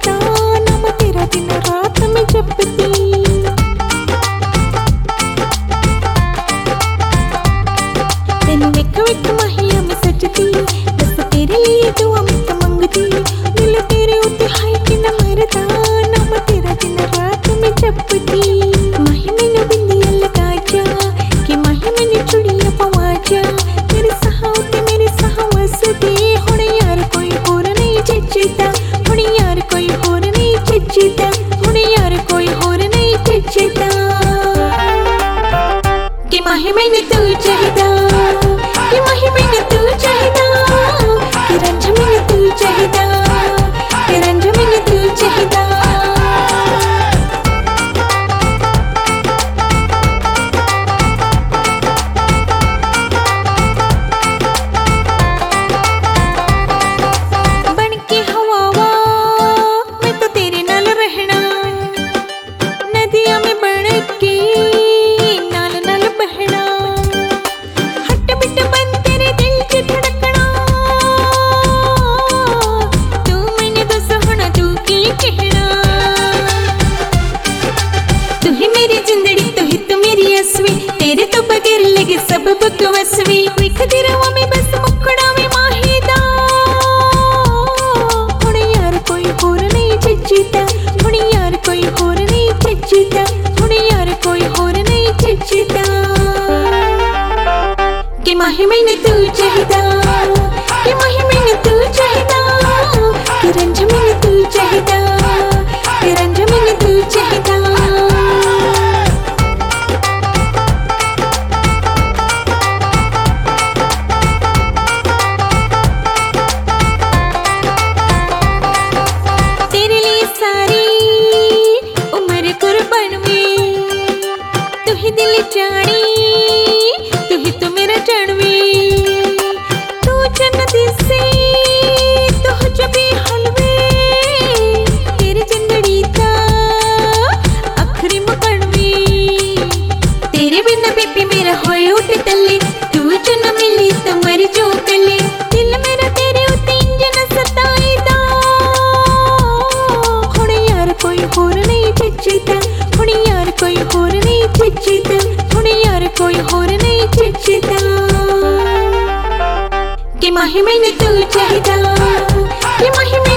मरता, नाम तेरा दिन रात में जपती। तेनू विक विक माहिया में सजदी, बस तेरे लिए दुआ मत मंगदी। दिल तेरे उत्ते हाय कि न मरदा, नाम तेरा दिन रात में जपदी। माही मैनू बिंदिया लगा जा, कि माही मैनू चूड़ियां पवा जा। तेरे सहा उत्ते मेरे सहा वसदे, हुण यार कोई होर नहीं जचदा, हुण यार कोई होर नहीं जचदा, हुण यार कोई होर नहीं जचदा। कि माही मैनू तू चाहीदा, कि माही मैनू तू चाहीदा, कि रंझ मैनू तू चाहीदा, कि रंझ मैनू तू चाहीदा। बन के हवावा मैं तो तेरे नाल रहना, नदियां में बन के नाल नाल बहना। हट बिट बन तेरे दिल च धड़कना, तू मैनू दस हुण तू की कहना। तू ही मेरी जिंदड़ी, तू ही तू मेरी असवी, तेरे तो बगैर लगे सब बकवसवी। विखदी रवां मैं बस मुखड़ा में माही दा, हुण यार कोई होर नहीं जचदा, हुण यार कोई होर नहीं जचदा, हुण यार कोई होर नहीं जचदा। कि माही मैनू तू चाहीदा, कि माही मैनू तू चाहीदा, कि रंझ मैनू तू चाहीदा, कि रंझ मैनू तू चाहीदा। तेरे लिए सारी उम्र कुर्बान में, तू ही दिल जानी, तू ही तो मेरा जानवी। तू जन्नत से तू जबी हलवे, तेरी जिंदड़ी दा आखिरी मुकड़वी। तेरे बिना बेबी मेरा होए उठ तले, तू जो न मिली तो मर जो कले। दिल मेरा तेरे उत्ते इंजन सताईदा, हुण यार कोई होर नहीं जचदा, हुण यार कोई होर नहीं जचदा, हुण यार कोई होर नहीं जचदा। कि माही मैनू तू चाहीदा, कि माही